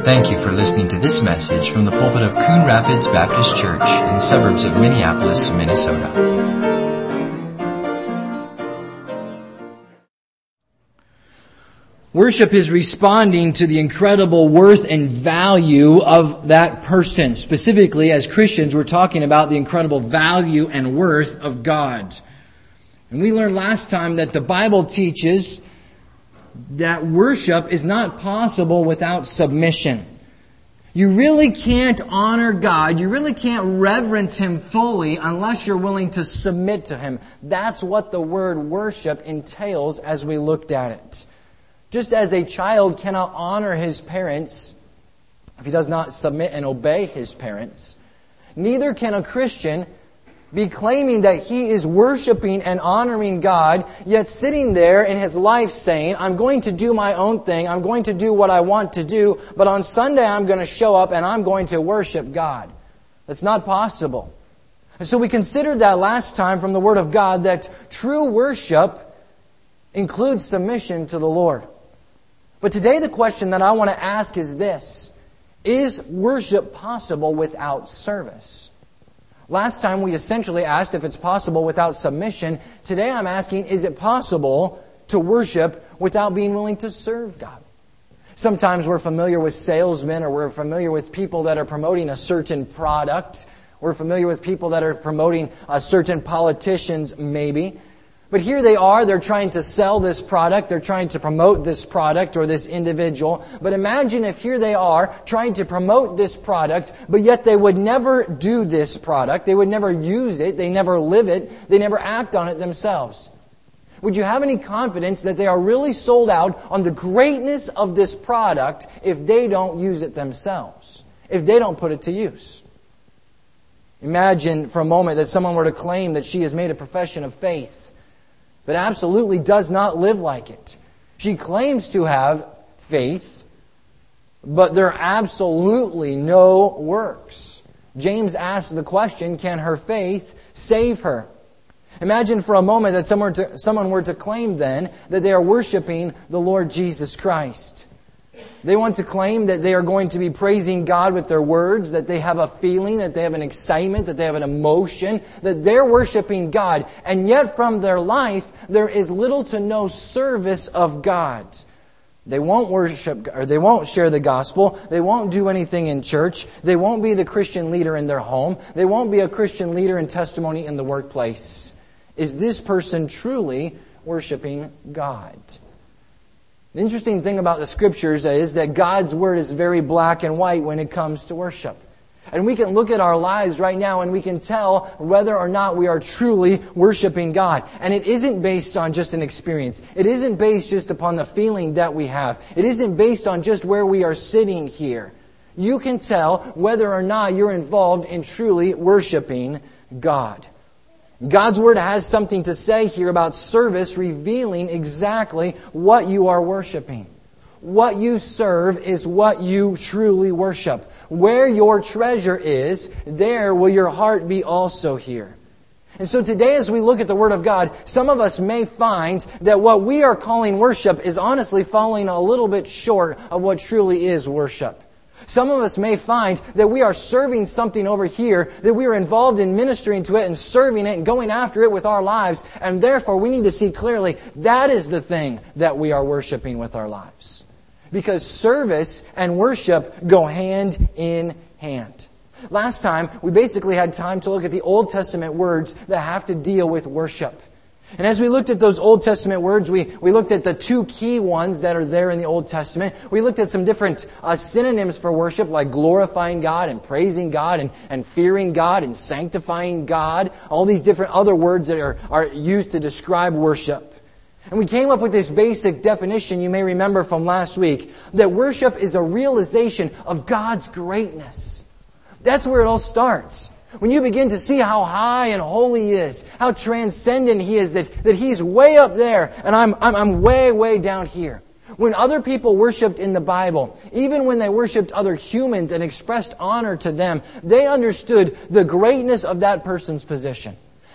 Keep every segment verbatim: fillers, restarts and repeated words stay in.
Thank you for listening to this message from the pulpit of Coon Rapids Baptist Church in the suburbs of Minneapolis, Minnesota. Worship is responding to the incredible worth and value of that person. Specifically, as Christians, we're talking about the incredible value and worth of God. And we learned last time that the Bible teaches that worship is not possible without submission. You really can't honor God, you really can't reverence Him fully unless you're willing to submit to Him. That's what the word worship entails as we looked at it. Just as a child cannot honor his parents if he does not submit and obey his parents, neither can a Christian be claiming that he is worshiping and honoring God, yet sitting there in his life saying, I'm going to do my own thing, I'm going to do what I want to do, but on Sunday I'm going to show up and I'm going to worship God. That's not possible. And so we considered that last time from the Word of God that true worship includes submission to the Lord. But today the question that I want to ask is this: is worship possible without service? Last time we essentially asked if it's possible without submission. Today I'm asking, is it possible to worship without being willing to serve God? Sometimes we're familiar with salesmen, or we're familiar with people that are promoting a certain product. We're familiar with people that are promoting uh, certain politicians, maybe. But here they are, they're trying to sell this product, they're trying to promote this product or this individual. But imagine if here they are trying to promote this product, but yet they would never do this product, they would never use it, they never live it, they never act on it themselves. Would you have any confidence that they are really sold out on the greatness of this product if they don't use it themselves, if they don't put it to use? Imagine for a moment that someone were to claim that she has made a profession of faith, but absolutely does not live like it. She claims to have faith, but there are absolutely no works. James asks the question, can her faith save her? Imagine for a moment that someone, to, someone were to claim then that they are worshiping the Lord Jesus Christ. They want to claim that they are going to be praising God with their words, that they have a feeling, that they have an excitement, that they have an emotion, that they're worshiping God. And yet from their life, there is little to no service of God. They won't worship, or they won't share the gospel. They won't do anything in church. They won't be the Christian leader in their home. They won't be a Christian leader in testimony in the workplace. Is this person truly worshiping God? The interesting thing about the Scriptures is that God's Word is very black and white when it comes to worship. And we can look at our lives right now and we can tell whether or not we are truly worshiping God. And it isn't based on just an experience. It isn't based just upon the feeling that we have. It isn't based on just where we are sitting here. You can tell whether or not you're involved in truly worshiping God. God's Word has something to say here about service, revealing exactly what you are worshiping. What you serve is what you truly worship. Where your treasure is, there will your heart be also here. And so today as we look at the Word of God, some of us may find that what we are calling worship is honestly falling a little bit short of what truly is worship. Some of us may find that we are serving something over here, that we are involved in ministering to it and serving it and going after it with our lives, and therefore we need to see clearly that is the thing that we are worshiping with our lives. Because service and worship go hand in hand. Last time, we basically had time to look at the Old Testament words that have to deal with worship. And as we looked at those Old Testament words, we, we looked at the two key ones that are there in the Old Testament. We looked at some different uh, synonyms for worship, like glorifying God and praising God and, and fearing God and sanctifying God. All these different other words that are, are used to describe worship. And we came up with this basic definition you may remember from last week, that worship is a realization of God's greatness. That's where it all starts. When you begin to see how high and holy He is, how transcendent He is, that, that He's way up there and I'm, I'm, I'm way, way down here. When other people worshipped in the Bible, even when they worshipped other humans and expressed honor to them, they understood the greatness of that person's position.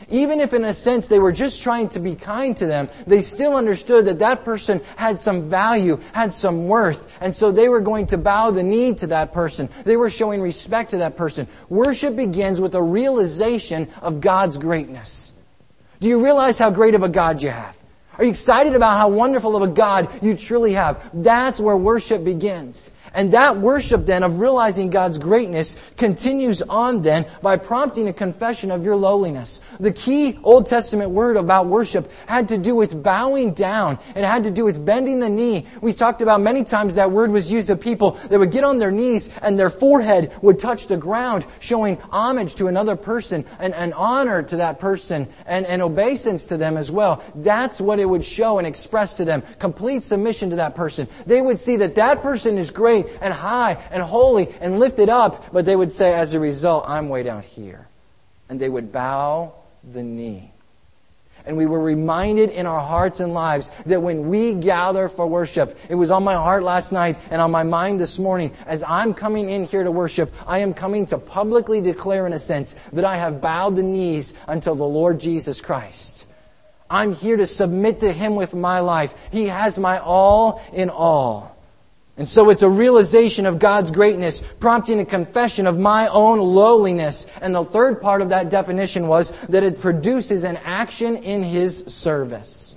Even if in a sense they were just trying to be kind to them, they still understood that that person had some value, had some worth. And so they were going to bow the knee to that person. They were showing respect to that person. Worship begins with a realization of God's greatness. Do you realize how great of a God you have? Are you excited about how wonderful of a God you truly have? That's where worship begins. And that worship then of realizing God's greatness continues on then by prompting a confession of your lowliness. The key Old Testament word about worship had to do with bowing down. It had to do with bending the knee. We talked about many times that word was used of people that would get on their knees and their forehead would touch the ground, showing homage to another person and, and honor to that person and, and obeisance to them as well. That's what it would show and express to them. Complete submission to that person. They would see that that person is great and high and holy and lifted up, but they would say, as a result, I'm way down here. And they would bow the knee. And we were reminded in our hearts and lives that when we gather for worship, it was on my heart last night and on my mind this morning, as I'm coming in here to worship, I am coming to publicly declare in a sense that I have bowed the knees unto the Lord Jesus Christ. I'm here to submit to Him with my life. He has my all in all. And so it's a realization of God's greatness, prompting a confession of my own lowliness. And the third part of that definition was that it produces an action in His service.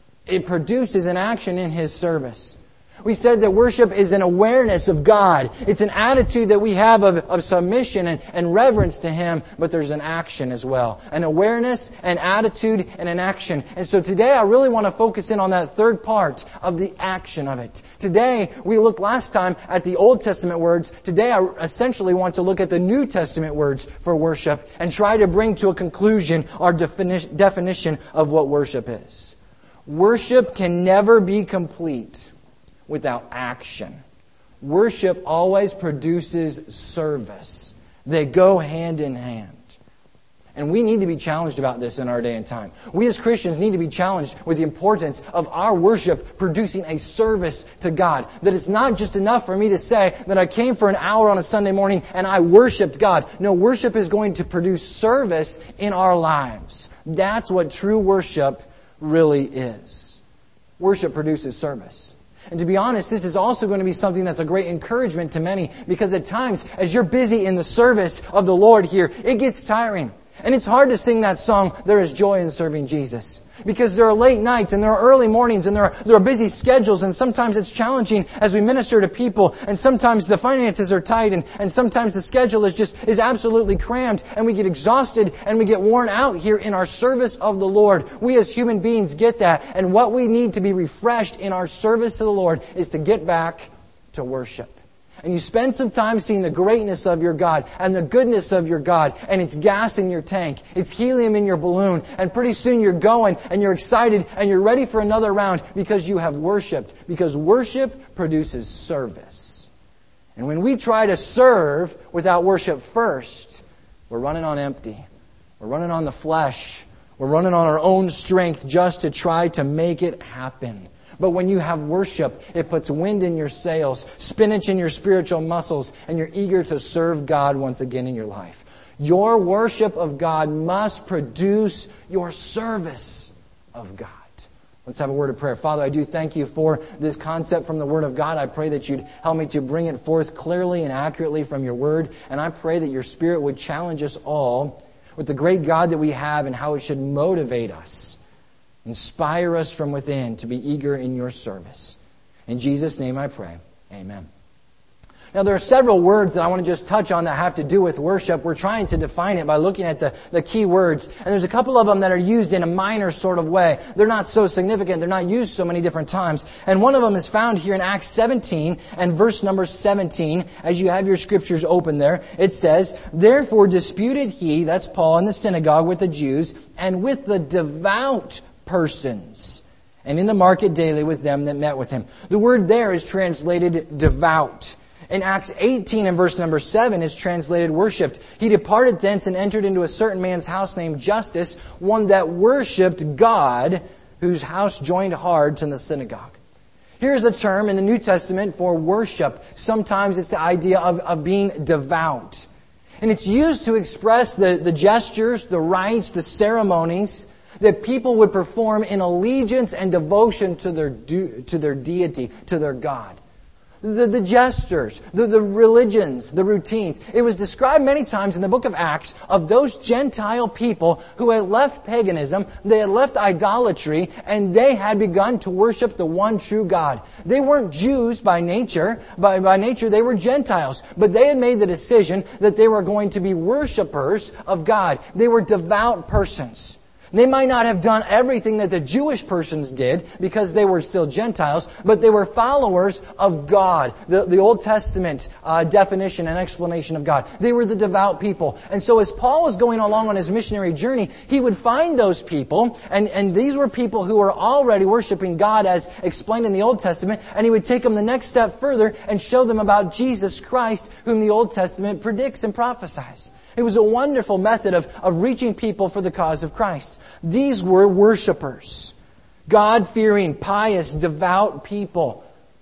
It produces an action in His service. We said that worship is an awareness of God. It's an attitude that we have of, of submission and, and reverence to Him, but there's an action as well. An awareness, an attitude, and an action. And so today I really want to focus in on that third part of the action of it. Today, we looked last time at the Old Testament words. Today I essentially want to look at the New Testament words for worship and try to bring to a conclusion our defini- definition of what worship is. Worship can never be complete without action. Worship always produces service. They go hand in hand. And we need to be challenged about this in our day and time. We as Christians need to be challenged with the importance of our worship producing a service to God. That it's not just enough for me to say that I came for an hour on a Sunday morning and I worshiped God. No, worship is going to produce service in our lives. That's what true worship really is. Worship produces service. And to be honest, this is also going to be something that's a great encouragement to many, because at times, as you're busy in the service of the Lord here, it gets tiring. And it's hard to sing that song, There is Joy in Serving Jesus. Because there are late nights and there are early mornings and there are, there are busy schedules, and sometimes it's challenging as we minister to people, and sometimes the finances are tight, and, and sometimes the schedule is just is absolutely crammed, and we get exhausted and we get worn out here in our service of the Lord. We as human beings get that, and what we need to be refreshed in our service to the Lord is to get back to worship. And you spend some time seeing the greatness of your God and the goodness of your God, and it's gas in your tank, it's helium in your balloon, and pretty soon you're going and you're excited and you're ready for another round because you have worshiped. Because worship produces service. And when we try to serve without worship first, we're running on empty. We're running on the flesh. We're running on our own strength just to try to make it happen. But when you have worship, it puts wind in your sails, spinach in your spiritual muscles, and you're eager to serve God once again in your life. Your worship of God must produce your service of God. Let's have a word of prayer. Father, I do thank You for this concept from the Word of God. I pray that You'd help me to bring it forth clearly and accurately from Your Word. And I pray that Your Spirit would challenge us all with the great God that we have and how it should motivate us. Inspire us from within to be eager in Your service. In Jesus' name I pray. Amen. Now there are several words that I want to just touch on that have to do with worship. We're trying to define it by looking at the, the key words. And there's a couple of them that are used in a minor sort of way. They're not so significant. They're not used so many different times. And one of them is found here in Acts seventeen and verse number seventeen. As you have your scriptures open there, it says, Therefore disputed he, that's Paul, in the synagogue with the Jews, and with the devout persons, and in the market daily with them that met with him. The word there is translated devout. In Acts eighteen and verse number seven is translated worshipped. He departed thence and entered into a certain man's house named Justus, one that worshipped God, whose house joined hard to the synagogue. Here's a term in the New Testament for worship. Sometimes it's the idea of, of being devout. And it's used to express the, the gestures, the rites, the ceremonies that people would perform in allegiance and devotion to their de- to their deity, to their God. The, the gestures, the, the religions, the routines. It was described many times in the book of Acts of those Gentile people who had left paganism, they had left idolatry, and they had begun to worship the one true God. They weren't Jews by nature. By, by nature, they were Gentiles. But they had made the decision that they were going to be worshipers of God. They were devout persons. They might not have done everything that the Jewish persons did because they were still Gentiles, but they were followers of God, the, the Old Testament uh, definition and explanation of God. They were the devout people. And so as Paul was going along on his missionary journey, he would find those people, and, and these were people who were already worshiping God as explained in the Old Testament, and he would take them the next step further and show them about Jesus Christ, whom the Old Testament predicts and prophesies. It was a wonderful method of, of reaching people for the cause of Christ. These were worshipers. God-fearing, pious, devout people.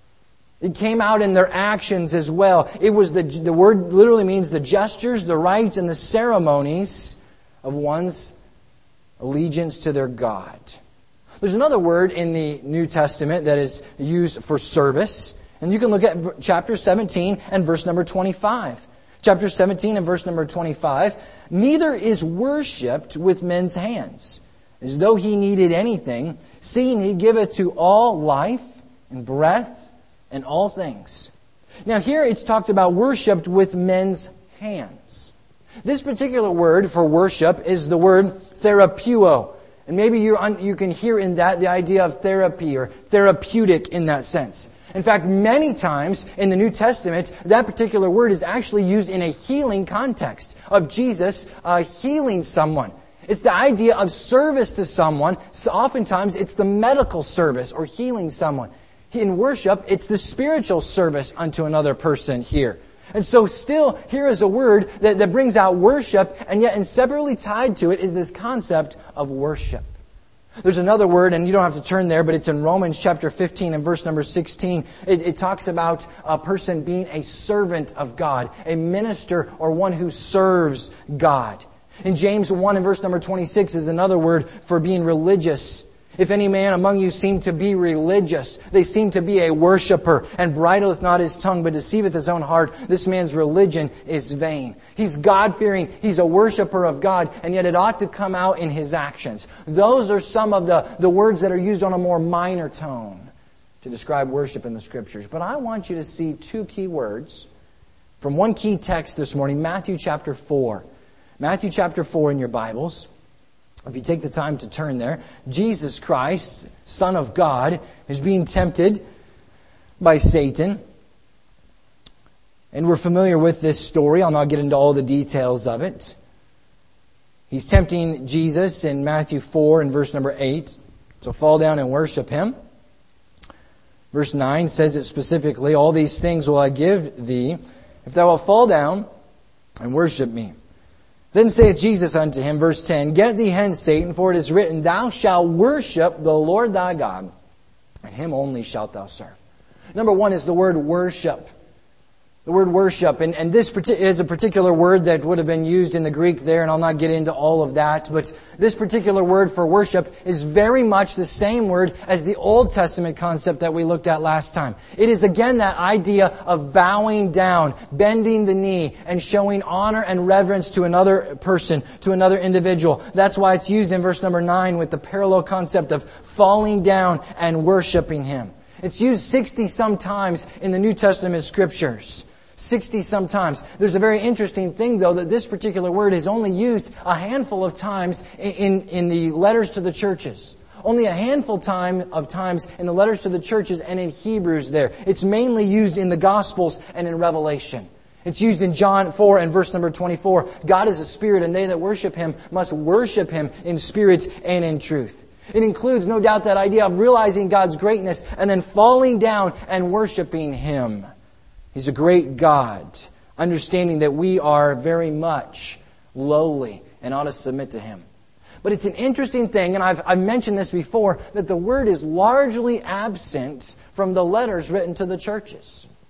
It came out in their actions as well. It was the, the word literally means the gestures, the rites, and the ceremonies of one's allegiance to their God. There's another word in the New Testament that is used for service. And you can look at chapter seventeen and verse number twenty-five. Chapter seventeen and verse number twenty-five. Neither is worshipped with men's hands, as though he needed anything, seeing he giveth to all life and breath and all things. Now here it's talked about worshipped with men's hands. This particular word for worship is the word therapeuo. And maybe you you can hear in that the idea of therapy or therapeutic in that sense. In fact, many times in the New Testament, that particular word is actually used in a healing context of Jesus uh, healing someone. It's the idea of service to someone. So oftentimes, it's the medical service or healing someone. In worship, it's the spiritual service unto another person here. And so still, here is a word that, that brings out worship, and yet inseparably tied to it is this concept of worship. There's another word, and you don't have to turn there, but it's in Romans chapter fifteen and verse number sixteen. It, it talks about a person being a servant of God, a minister or one who serves God. In James one and verse number twenty-six is another word for being religious. If any man among you seem to be religious, they seem to be a worshiper, and bridleth not his tongue, but deceiveth his own heart, this man's religion is vain. He's God-fearing, he's a worshiper of God, and yet it ought to come out in his actions. Those are some of the, the words that are used on a more minor tone to describe worship in the Scriptures. But I want you to see two key words from one key text this morning, Matthew chapter four. Matthew chapter four in your Bibles. If you take the time to turn there, Jesus Christ, Son of God, is being tempted by Satan. And we're familiar with this story. I'll not get into all the details of it. He's tempting Jesus in Matthew four and verse number eight. So fall down and worship Him. Verse nine says it specifically, all these things will I give thee, if thou wilt fall down and worship me. Then saith Jesus unto him, verse ten, Get thee hence, Satan, for it is written, Thou shalt worship the Lord thy God, and Him only shalt thou serve. Number one is the word worship. The word worship, and, and this is a particular word that would have been used in the Greek there, and I'll not get into all of that, but this particular word for worship is very much the same word as the Old Testament concept that we looked at last time. It is again that idea of bowing down, bending the knee, and showing honor and reverence to another person, to another individual. That's why it's used in verse number nine with the parallel concept of falling down and worshiping Him. It's used sixty some times in the New Testament Scriptures. sixty some times. There's a very interesting thing, though, that this particular word is only used a handful of times in, in, in the letters to the churches. Only a handful time of times in the letters to the churches and in Hebrews there. It's mainly used in the Gospels and in Revelation. It's used in John four and verse number twenty-four. God is a spirit, and they that worship Him must worship Him in spirit and in truth. It includes, no doubt, that idea of realizing God's greatness and then falling down and worshiping Him. He's a great God, understanding that we are very much lowly and ought to submit to Him. But it's an interesting thing, and I've, I've mentioned this before, that the word is largely absent from the letters written to the churches.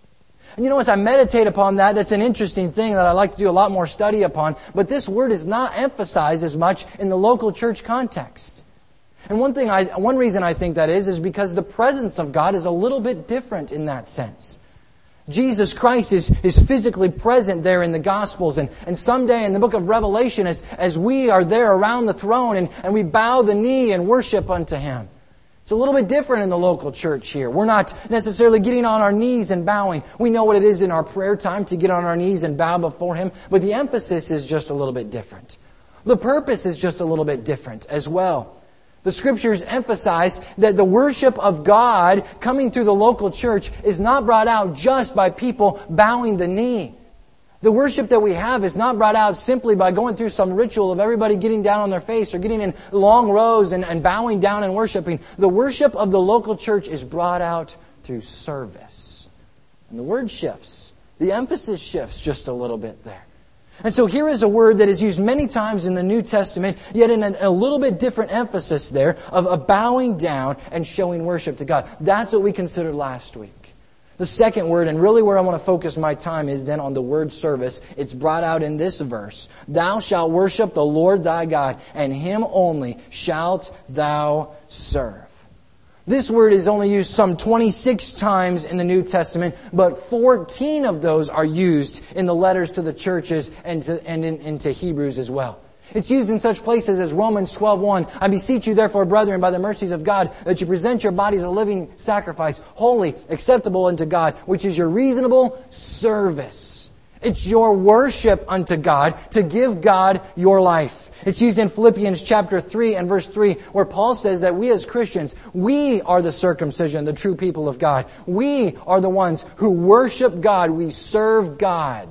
And you know, as I meditate upon that, that's an interesting thing that I'd like to do a lot more study upon. But this word is not emphasized as much in the local church context. And one thing, I, one reason I think that is, is because the presence of God is a little bit different in that sense. Jesus Christ is, is physically present there in the Gospels. And, and someday in the book of Revelation, as, as we are there around the throne and, and we bow the knee and worship unto Him. It's a little bit different in the local church here. We're not necessarily getting on our knees and bowing. We know what it is in our prayer time to get on our knees and bow before Him. But the emphasis is just a little bit different. The purpose is just a little bit different as well. The Scriptures emphasize that the worship of God coming through the local church is not brought out just by people bowing the knee. The worship that we have is not brought out simply by going through some ritual of everybody getting down on their face or getting in long rows and, and bowing down and worshiping. The worship of the local church is brought out through service. And the word shifts. The emphasis shifts just a little bit there. And so here is a word that is used many times in the New Testament, yet in a, a little bit different emphasis there of a bowing down and showing worship to God. That's what we considered last week. The second word, and really where I want to focus my time, is then on the word service. It's brought out in this verse. Thou shalt worship the Lord thy God, and Him only shalt thou serve. This word is only used some twenty-six times in the New Testament, but fourteen of those are used in the letters to the churches and, to, and in, into Hebrews as well. It's used in such places as Romans twelve one. I beseech you therefore, brethren, by the mercies of God, that you present your bodies a living sacrifice, holy, acceptable unto God, which is your reasonable service. It's your worship unto God to give God your life. It's used in Philippians chapter three and verse three, where Paul says that we as Christians, we are the circumcision, the true people of God. We are the ones who worship God. We serve God.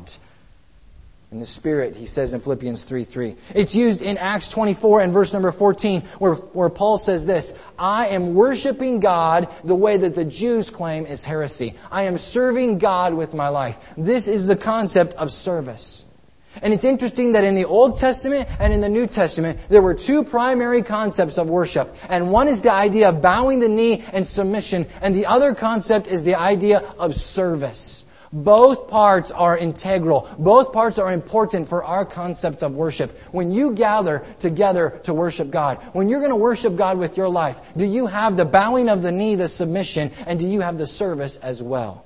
In the Spirit, he says in Philippians three three. It's used in Acts twenty-four and verse number fourteen, where, where Paul says this, I am worshiping God the way that the Jews claim is heresy. I am serving God with my life. This is the concept of service. And it's interesting that in the Old Testament and in the New Testament, there were two primary concepts of worship. And one is the idea of bowing the knee and submission, and the other concept is the idea of service. Both parts are integral. Both parts are important for our concept of worship. When you gather together to worship God, when you're going to worship God with your life, do you have the bowing of the knee, the submission, and do you have the service as well?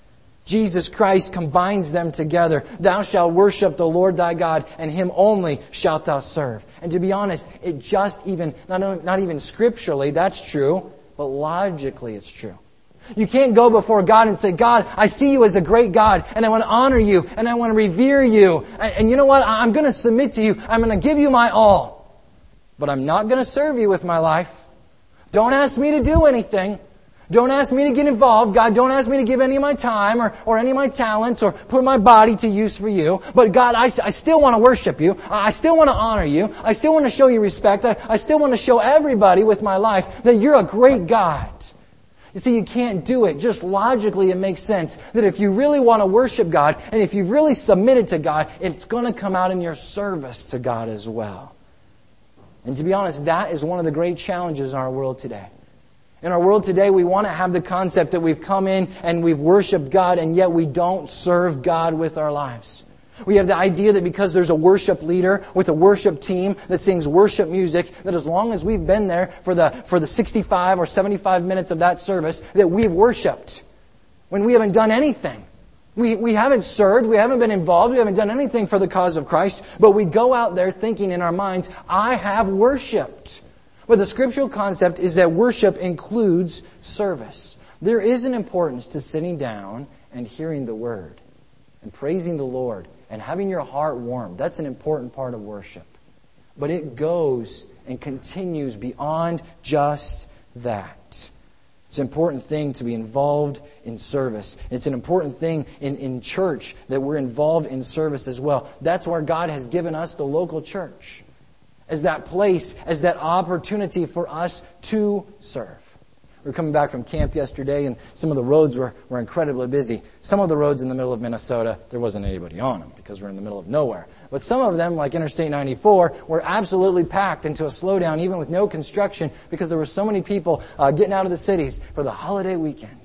Jesus Christ combines them together. Thou shalt worship the Lord thy God, and Him only shalt thou serve. And to be honest, it just even, not, not even scripturally, that's true, but logically it's true. You can't go before God and say, God, I see you as a great God, and I want to honor you, and I want to revere you. And, and you know what? I'm going to submit to you. I'm going to give you my all. But I'm not going to serve you with my life. Don't ask me to do anything. Don't ask me to get involved. God, don't ask me to give any of my time or, or any of my talents or put my body to use for you. But God, I, I still want to worship you. I still want to honor you. I still want to show you respect. I, I still want to show everybody with my life that you're a great God. You see, you can't do it. Just logically, it makes sense that if you really want to worship God and if you've really submitted to God, it's going to come out in your service to God as well. And to be honest, that is one of the great challenges in our world today. In our world today, we want to have the concept that we've come in and we've worshiped God, and yet we don't serve God with our lives. We have the idea that because there's a worship leader with a worship team that sings worship music, that as long as we've been there for the for the sixty-five or seventy-five minutes of that service, that we've worshiped. When we haven't done anything. We, we haven't served, we haven't been involved, we haven't done anything for the cause of Christ, but we go out there thinking in our minds, I have worshiped. But the scriptural concept is that worship includes service. There is an importance to sitting down and hearing the Word and praising the Lord and having your heart warmed. That's an important part of worship. But it goes and continues beyond just that. It's an important thing to be involved in service. It's an important thing in, in church that we're involved in service as well. That's where God has given us the local church as that place, as that opportunity for us to serve. We were coming back from camp yesterday, and some of the roads were, were incredibly busy. Some of the roads in the middle of Minnesota, there wasn't anybody on them because we're in the middle of nowhere. But some of them, like Interstate ninety-four, were absolutely packed into a slowdown, even with no construction, because there were so many people uh, getting out of the cities for the holiday weekend.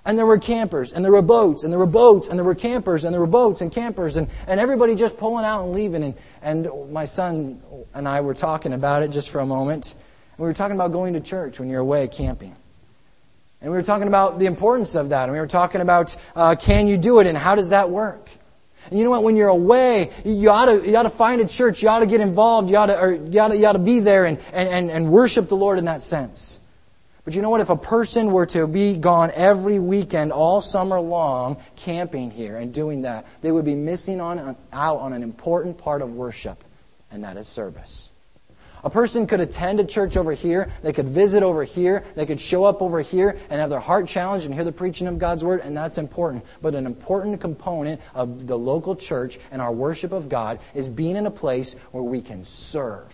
And there were campers, and there were boats, and there were boats, and there were campers, and there were boats and campers, and, and everybody just pulling out and leaving. And, and my son and I were talking about it just for a moment. And we were talking about going to church when you're away camping. And we were talking about the importance of that. And we were talking about, uh, can you do it, and how does that work? And you know what? When you're away, you ought to you ought to find a church. You ought to get involved. You ought to or you ought to, you ought to be there and, and, and, and worship the Lord in that sense. But you know what? If a person were to be gone every weekend, all summer long, camping here and doing that, they would be missing on out on an important part of worship, and that is service. A person could attend a church over here, they could visit over here, they could show up over here and have their heart challenged and hear the preaching of God's Word, and that's important. But an important component of the local church and our worship of God is being in a place where we can serve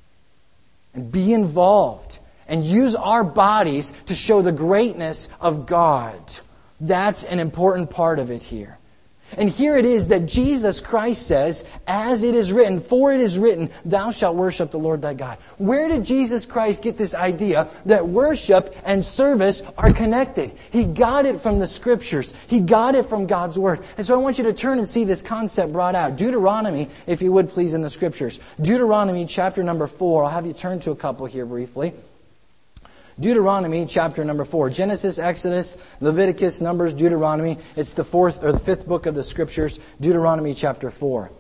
and be involved and use our bodies to show the greatness of God. That's an important part of it here. And here it is that Jesus Christ says, as it is written, for it is written, thou shalt worship the Lord thy God. Where did Jesus Christ get this idea that worship and service are connected? He got it from the Scriptures. He got it from God's Word. And so I want you to turn and see this concept brought out. Deuteronomy, if you would please, in the Scriptures. Deuteronomy chapter number four. I'll have you turn to a couple here briefly. Deuteronomy chapter number four. Genesis, Exodus, Leviticus, Numbers, Deuteronomy. It's the fourth or the fifth book of the Scriptures. Deuteronomy chapter four.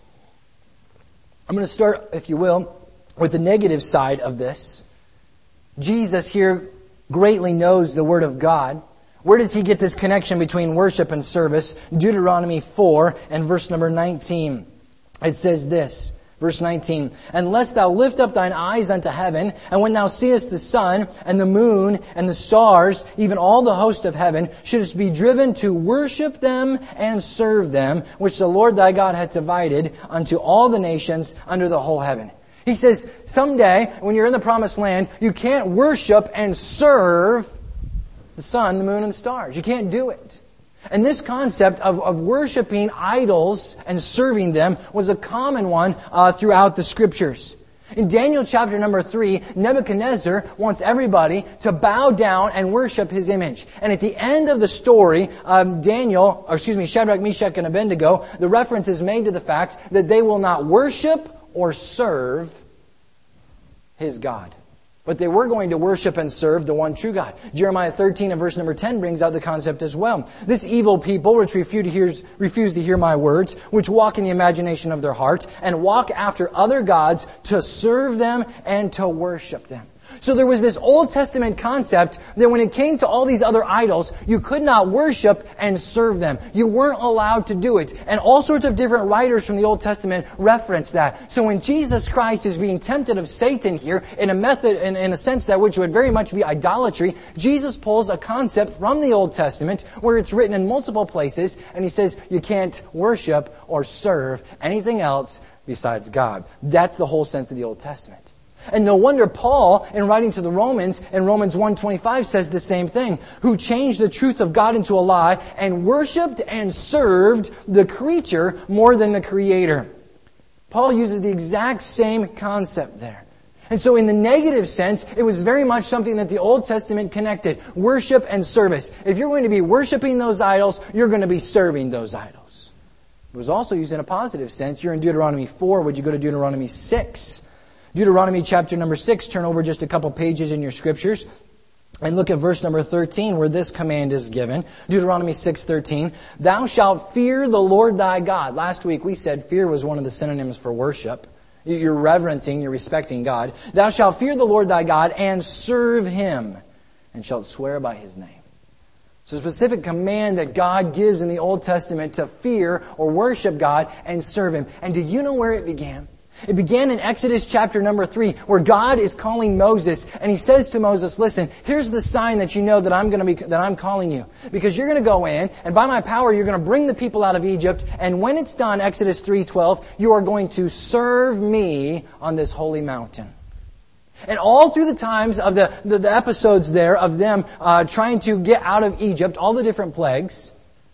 I'm going to start, if you will, with the negative side of this. Jesus here greatly knows the Word of God. Where does He get this connection between worship and service? Deuteronomy four and verse number nineteen. It says this. Verse nineteen, unless thou lift up thine eyes unto heaven, and when thou seest the sun, and the moon, and the stars, even all the host of heaven, shouldest be driven to worship them and serve them, which the Lord thy God hath divided unto all the nations under the whole heaven. He says, someday, when you're in the promised land, you can't worship and serve the sun, the moon, and the stars. You can't do it. And this concept of, of worshiping idols and serving them was a common one uh, throughout the Scriptures. In Daniel chapter number three, Nebuchadnezzar wants everybody to bow down and worship his image. And at the end of the story, um, Daniel, or excuse me, Shadrach, Meshach, and Abednego, the reference is made to the fact that they will not worship or serve his God. But they were going to worship and serve the one true God. Jeremiah thirteen and verse number ten brings out the concept as well. This evil people which refuse to hear, refuse to hear my words, which walk in the imagination of their heart, and walk after other gods to serve them and to worship them. So there was this Old Testament concept that when it came to all these other idols, you could not worship and serve them. You weren't allowed to do it. And all sorts of different writers from the Old Testament reference that. So when Jesus Christ is being tempted of Satan here, in a method, in, in a sense that which would very much be idolatry, Jesus pulls a concept from the Old Testament where it's written in multiple places, and He says you can't worship or serve anything else besides God. That's the whole sense of the Old Testament. And no wonder Paul, in writing to the Romans, in Romans one twenty-five, says the same thing. Who changed the truth of God into a lie and worshipped and served the creature more than the Creator. Paul uses the exact same concept there. And so in the negative sense, it was very much something that the Old Testament connected. Worship and service. If you're going to be worshiping those idols, you're going to be serving those idols. It was also used in a positive sense. You're in Deuteronomy four. Would you go to Deuteronomy six? Deuteronomy chapter number six, turn over just a couple pages in your Scriptures and look at verse number thirteen where this command is given. Deuteronomy six thirteen, thou shalt fear the Lord thy God. Last week we said fear was one of the synonyms for worship. You're reverencing, you're respecting God. Thou shalt fear the Lord thy God and serve Him and shalt swear by His name. It's a specific command that God gives in the Old Testament to fear or worship God and serve Him. And do you know where it began? It began in Exodus chapter number three, where God is calling Moses, and He says to Moses, listen, here's the sign that you know that I'm going to be, that I'm calling you. Because you're going to go in, and by my power, you're going to bring the people out of Egypt, and when it's done, Exodus three twelve, you are going to serve me on this holy mountain. And all through the times of the, the, the episodes there of them uh, trying to get out of Egypt, all the different plagues,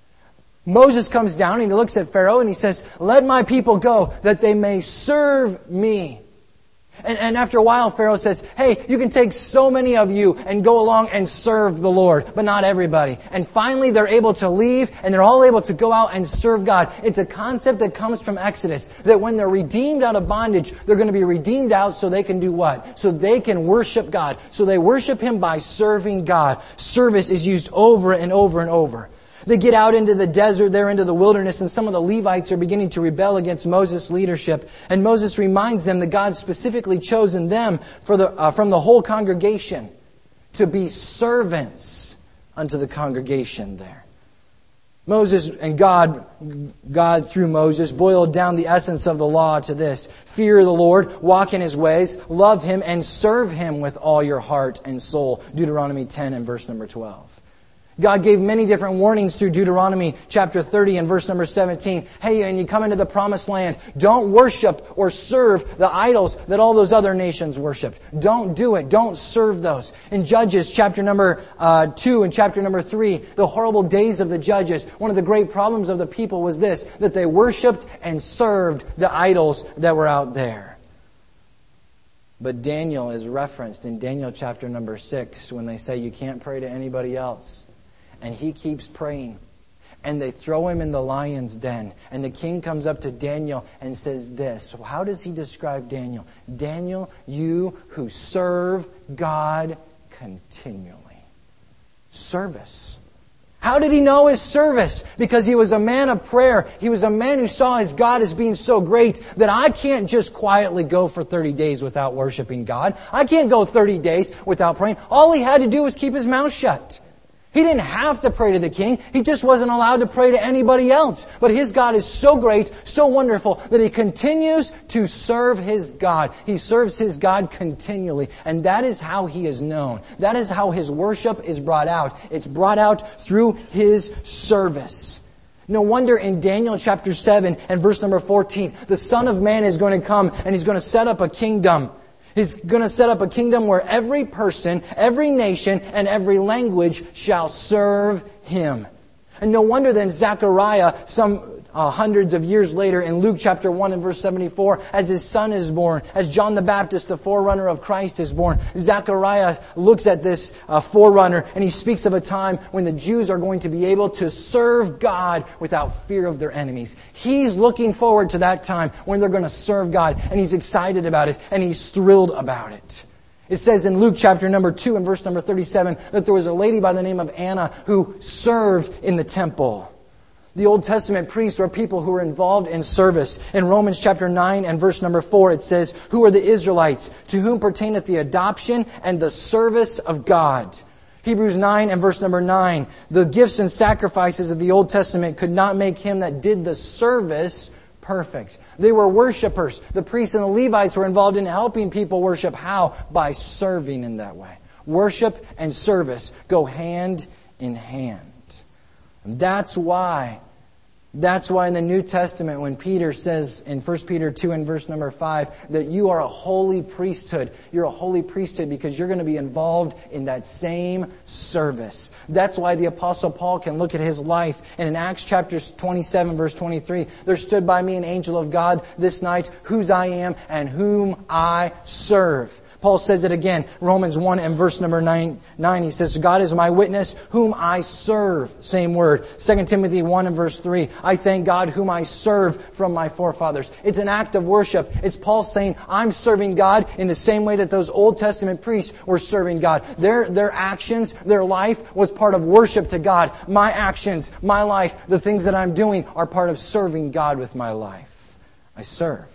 Moses comes down and he looks at Pharaoh and he says, let my people go that they may serve me. And, and after a while, Pharaoh says, hey, you can take so many of you and go along and serve the Lord, but not everybody. And finally, they're able to leave, and they're all able to go out and serve God. It's a concept that comes from Exodus, that when they're redeemed out of bondage, they're going to be redeemed out so they can do what? So they can worship God. So they worship Him by serving God. Service is used over and over and over. They get out into the desert, they're into the wilderness, and some of the Levites are beginning to rebel against Moses' leadership. And Moses reminds them that God specifically chosen them for the, uh, from the whole congregation to be servants unto the congregation there. Moses and God, God through Moses, boiled down the essence of the law to this: fear the Lord, walk in His ways, love Him, and serve Him with all your heart and soul. Deuteronomy ten and verse number twelve. God gave many different warnings through Deuteronomy chapter thirty and verse number seventeen. Hey, and you come into the promised land, don't worship or serve the idols that all those other nations worshipped. Don't do it. Don't serve those. In Judges chapter number uh, two and chapter number three, the horrible days of the judges, one of the great problems of the people was this, that they worshipped and served the idols that were out there. But Daniel is referenced in Daniel chapter number six when they say you can't pray to anybody else. And he keeps praying. And they throw him in the lion's den. And the king comes up to Daniel and says this. How does he describe Daniel? Daniel, you who serve God continually. Service. How did he know his service? Because he was a man of prayer. He was a man who saw his God as being so great that I can't just quietly go for thirty days without worshiping God. I can't go thirty days without praying. All he had to do was keep his mouth shut. He didn't have to pray to the king. He just wasn't allowed to pray to anybody else. But his God is so great, so wonderful, that he continues to serve his God. He serves his God continually. And that is how he is known. That is how his worship is brought out. It's brought out through his service. No wonder in Daniel chapter seven and verse number fourteen, the Son of Man is going to come and He's going to set up a kingdom. He's going to set up a kingdom where every person, every nation, and every language shall serve Him. And no wonder then Zechariah, some uh, hundreds of years later in Luke chapter one and verse seventy-four, as his son is born, as John the Baptist, the forerunner of Christ, is born, Zechariah looks at this uh, forerunner and he speaks of a time when the Jews are going to be able to serve God without fear of their enemies. He's looking forward to that time when they're going to serve God, and he's excited about it and he's thrilled about it. It says in Luke chapter number two and verse number thirty-seven that there was a lady by the name of Anna who served in the temple. The Old Testament priests were people who were involved in service. In Romans chapter nine and verse number four it says, "Who are the Israelites? To whom pertaineth the adoption and the service of God." Hebrews nine and verse number nine, "The gifts and sacrifices of the Old Testament could not make him that did the service perfect." They were worshipers. The priests and the Levites were involved in helping people worship. How? By serving in that way. Worship and service go hand in hand. And that's why, that's why in the New Testament when Peter says in First Peter two and verse number five that you are a holy priesthood. You're a holy priesthood because you're going to be involved in that same service. That's why the Apostle Paul can look at his life. And in Acts chapter twenty-seven verse twenty-three, "There stood by me an angel of God this night, whose I am and whom I serve." Paul says it again, Romans one and verse number nine, nine. He says, "God is my witness, whom I serve." Same word. Second Timothy one and verse three. "I thank God whom I serve from my forefathers." It's an act of worship. It's Paul saying, I'm serving God in the same way that those Old Testament priests were serving God. Their, their actions, their life was part of worship to God. My actions, my life, the things that I'm doing are part of serving God with my life. I serve.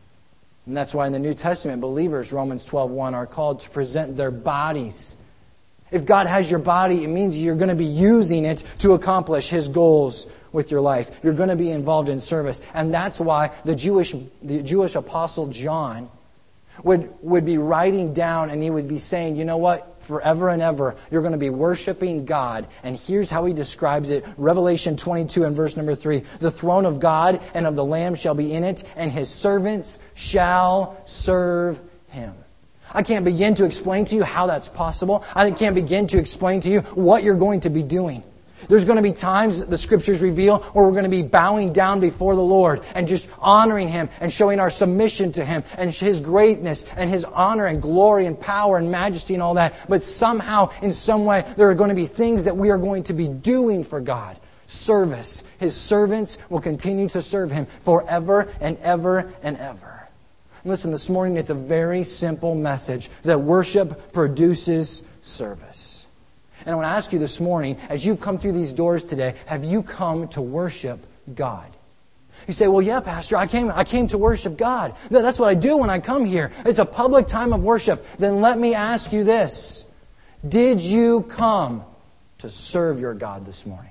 And that's why in the New Testament, believers, Romans twelve one, are called to present their bodies. If God has your body, it means you're going to be using it to accomplish His goals with your life. You're going to be involved in service. And that's why the Jewish, the Jewish apostle John would, would be writing down and he would be saying, you know what? Forever and ever, you're going to be worshiping God. And here's how he describes it. Revelation twenty-two and verse number three. "The throne of God and of the Lamb shall be in it, and His servants shall serve Him." I can't begin to explain to you how that's possible. I can't begin to explain to you what you're going to be doing. There's going to be times, the Scriptures reveal, where we're going to be bowing down before the Lord and just honoring Him and showing our submission to Him and His greatness and His honor and glory and power and majesty and all that. But somehow, in some way, there are going to be things that we are going to be doing for God. Service. His servants will continue to serve Him forever and ever and ever. Listen, this morning it's a very simple message that worship produces service. And I want to ask you this morning, as you've come through these doors today, have you come to worship God? You say, well, yeah, Pastor, I came I came to worship God. No, that's what I do when I come here. It's a public time of worship. Then let me ask you this. Did you come to serve your God this morning?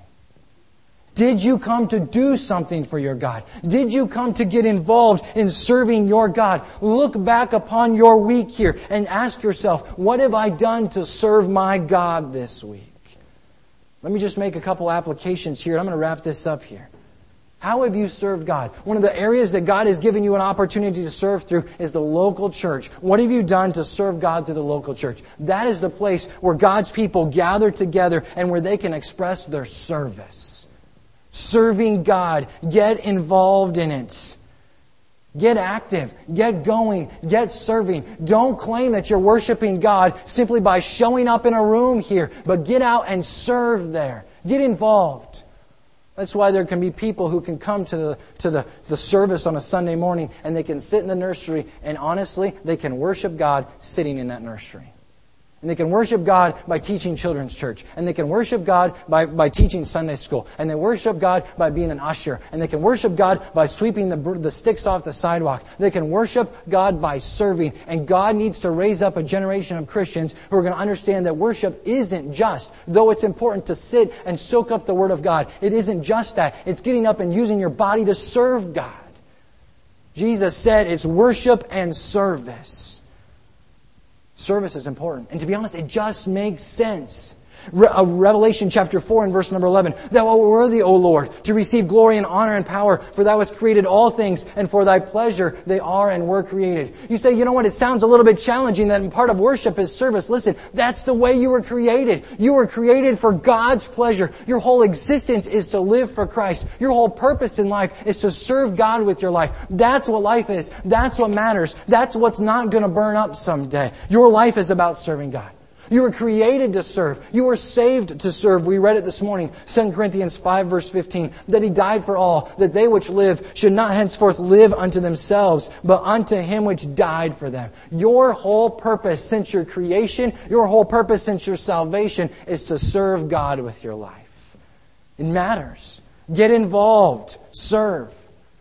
Did you come to do something for your God? Did you come to get involved in serving your God? Look back upon your week here and ask yourself, what have I done to serve my God this week? Let me just make a couple applications here. I'm going to wrap this up here. How have you served God? One of the areas that God has given you an opportunity to serve through is the local church. What have you done to serve God through the local church? That is the place where God's people gather together and where they can express their service. Serving God. Get involved in it. Get active. Get going. Get serving. Don't claim that you're worshiping God simply by showing up in a room here, but get out and serve there. Get involved. That's why there can be people who can come to the to the, the service on a Sunday morning and they can sit in the nursery and honestly, they can worship God sitting in that nursery. And they can worship God by teaching children's church. And they can worship God by, by teaching Sunday school. And they worship God by being an usher. And they can worship God by sweeping the, the sticks off the sidewalk. They can worship God by serving. And God needs to raise up a generation of Christians who are going to understand that worship isn't just, though it's important to sit and soak up the Word of God, it isn't just that. It's getting up and using your body to serve God. Jesus said it's worship and service. Service is important. And to be honest, it just makes sense. Re- uh, Revelation chapter four and verse number eleven. Thou art worthy, O Lord, to receive glory and honor and power, for Thou hast created all things, and for Thy pleasure they are and were created. You say, you know what, it sounds a little bit challenging that part of worship is service. Listen, that's the way you were created. You were created for God's pleasure. Your whole existence is to live for Christ. Your whole purpose in life is to serve God with your life. That's what life is. That's what matters. That's what's not going to burn up someday. Your life is about serving God. You were created to serve. You were saved to serve. We read it this morning, Second Corinthians five verse fifteen, that He died for all, that they which live should not henceforth live unto themselves, but unto Him which died for them. Your whole purpose since your creation, your whole purpose since your salvation is to serve God with your life. It matters. Get involved. Serve.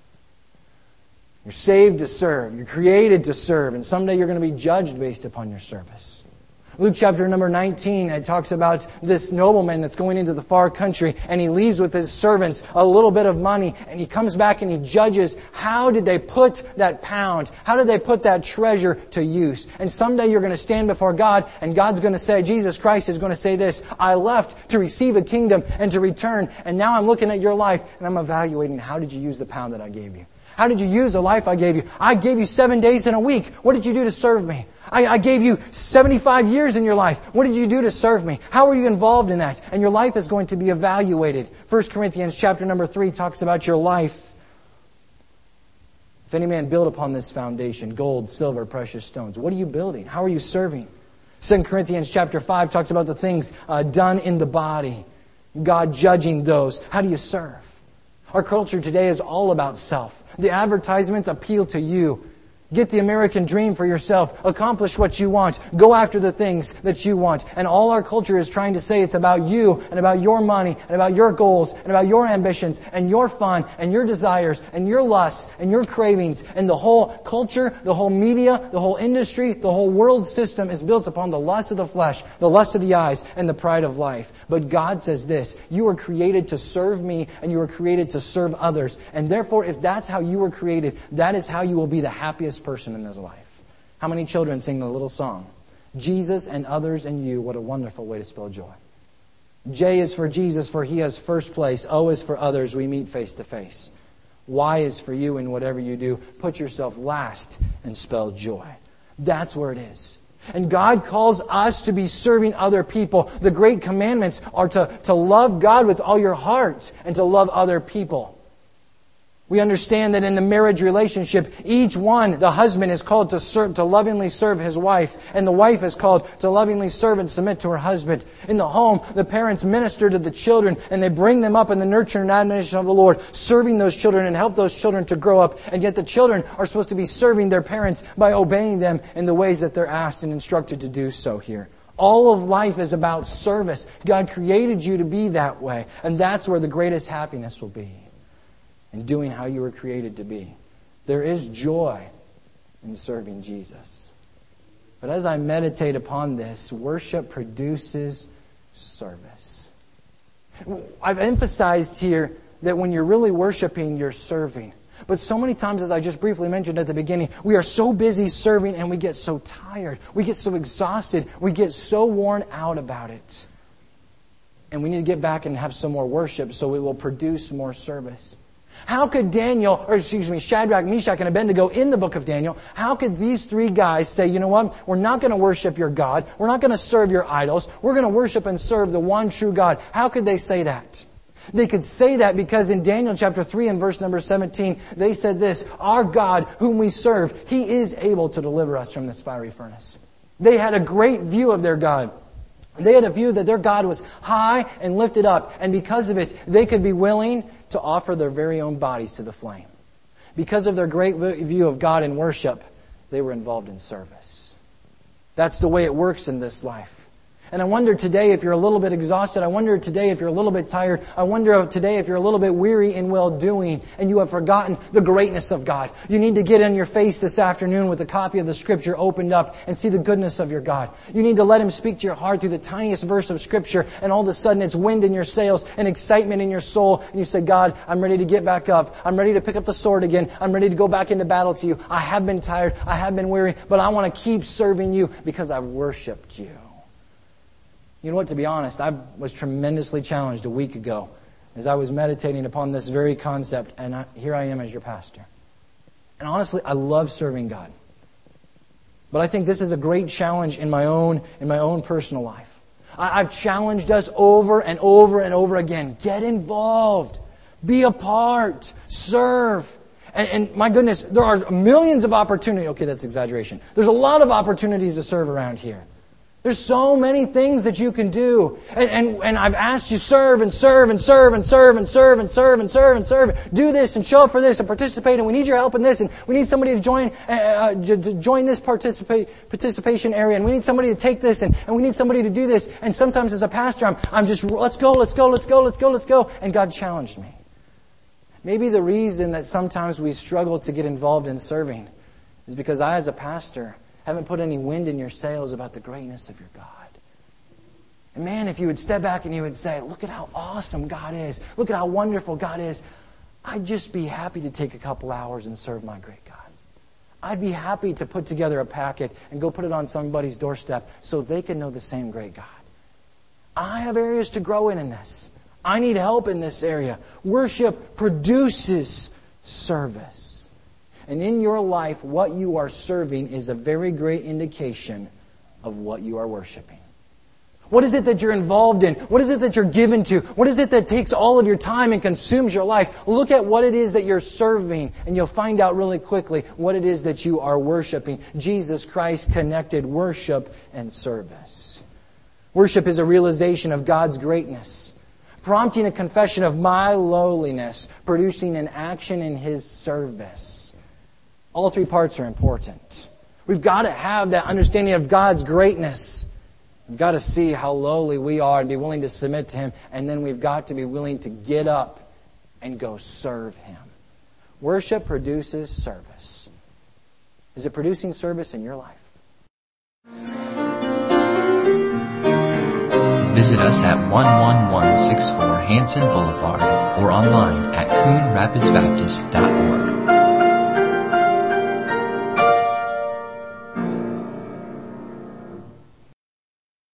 You're saved to serve. You're created to serve. And someday you're going to be judged based upon your service. Luke chapter number nineteen, it talks about this nobleman that's going into the far country, and he leaves with his servants a little bit of money, and he comes back and he judges how did they put that pound, how did they put that treasure to use. And someday you're going to stand before God, and God's going to say, Jesus Christ is going to say this, I left to receive a kingdom and to return, and now I'm looking at your life, and I'm evaluating how did you use the pound that I gave you. How did you use the life I gave you? I gave you seven days in a week. What did you do to serve me? I, I gave you seventy-five years in your life. What did you do to serve me? How were you involved in that? And your life is going to be evaluated. First Corinthians chapter number three talks about your life. If any man build upon this foundation, gold, silver, precious stones. What are you building? How are you serving? Second Corinthians chapter five talks about the things uh, done in the body. God judging those. How do you serve? Our culture today is all about self. The advertisements appeal to you. Get the American dream for yourself. Accomplish what you want. Go after the things that you want. And all our culture is trying to say it's about you and about your money and about your goals and about your ambitions and your fun and your desires and your lusts and your cravings. And the whole culture, the whole media, the whole industry, the whole world system is built upon the lust of the flesh, the lust of the eyes, and the pride of life. But God says this, you were created to serve me and you were created to serve others. And therefore, if that's how you were created, that is how you will be the happiest person in this life. How many children sing the little song? Jesus and others and you, what a wonderful way to spell joy. J is for Jesus, for He has first place. O is for others, we meet face to face. Y is for you in whatever you do. Put yourself last and spell joy. That's where it is. And God calls us to be serving other people. The great commandments are to, to love God with all your heart and to love other people. We understand that in the marriage relationship, each one, the husband is called to serve, to lovingly serve his wife, and the wife is called to lovingly serve and submit to her husband. In the home, the parents minister to the children, and they bring them up in the nurture and admonition of the Lord, serving those children and help those children to grow up. And yet the children are supposed to be serving their parents by obeying them in the ways that they're asked and instructed to do so here. All of life is about service. God created you to be that way, and that's where the greatest happiness will be. And doing how you were created to be. There is joy in serving Jesus. But as I meditate upon this, worship produces service. I've emphasized here that when you're really worshiping, you're serving. But so many times, as I just briefly mentioned at the beginning, we are so busy serving and we get so tired. We get so exhausted. We get so worn out about it. And we need to get back and have some more worship so it will produce more service. How could Daniel, or excuse me, Shadrach, Meshach, and Abednego in the book of Daniel, how could these three guys say, you know what, we're not going to worship your God, we're not going to serve your idols, we're going to worship and serve the one true God? How could they say that? They could say that because in Daniel chapter three and verse number seventeen, they said this, our God whom we serve, He is able to deliver us from this fiery furnace. They had a great view of their God. They had a view that their God was high and lifted up, and because of it, they could be willing to offer their very own bodies to the flame. Because of their great view of God in worship, they were involved in service. That's the way it works in this life. And I wonder today if you're a little bit exhausted. I wonder today if you're a little bit tired. I wonder today if you're a little bit weary in well-doing and you have forgotten the greatness of God. You need to get in your face this afternoon with a copy of the Scripture opened up and see the goodness of your God. You need to let Him speak to your heart through the tiniest verse of Scripture, and all of a sudden it's wind in your sails and excitement in your soul, and you say, God, I'm ready to get back up. I'm ready to pick up the sword again. I'm ready to go back into battle to you. I have been tired. I have been weary, but I want to keep serving you because I've worshipped you. You know what, to be honest, I was tremendously challenged a week ago as I was meditating upon this very concept, and I, here I am as your pastor. And honestly, I love serving God. But I think this is a great challenge in my own, in my own personal life. I, I've challenged us over and over and over again. Get involved. Be a part. Serve. And, and my goodness, there are millions of opportunities. Okay, that's exaggeration. There's a lot of opportunities to serve around here. There's so many things that you can do. And, and, and I've asked you serve and serve and serve and serve and serve and serve and serve and serve. Do this and show up for this and participate. And we need your help in this. And we need somebody to join uh, to join this participate, participation area. And we need somebody to take this. And, and we need somebody to do this. And sometimes as a pastor, I'm, I'm just, let's go, let's go, let's go, let's go, let's go. And God challenged me. Maybe the reason that sometimes we struggle to get involved in serving is because I, as a pastor, haven't put any wind in your sails about the greatness of your God. And man, if you would step back and you would say, look at how awesome God is. Look at how wonderful God is. I'd just be happy to take a couple hours and serve my great God. I'd be happy to put together a packet and go put it on somebody's doorstep so they can know the same great God. I have areas to grow in in this. I need help in this area. Worship produces service. And in your life, what you are serving is a very great indication of what you are worshiping. What is it that you're involved in? What is it that you're given to? What is it that takes all of your time and consumes your life? Look at what it is that you're serving, and you'll find out really quickly what it is that you are worshiping. Jesus Christ connected worship and service. Worship is a realization of God's greatness, prompting a confession of my lowliness, producing an action in His service. All three parts are important. We've got to have that understanding of God's greatness. We've got to see how lowly we are and be willing to submit to Him. And then we've got to be willing to get up and go serve Him. Worship produces service. Is it producing service in your life? Visit us at one one one six four Hanson Boulevard or online at coon rapids baptist dot org.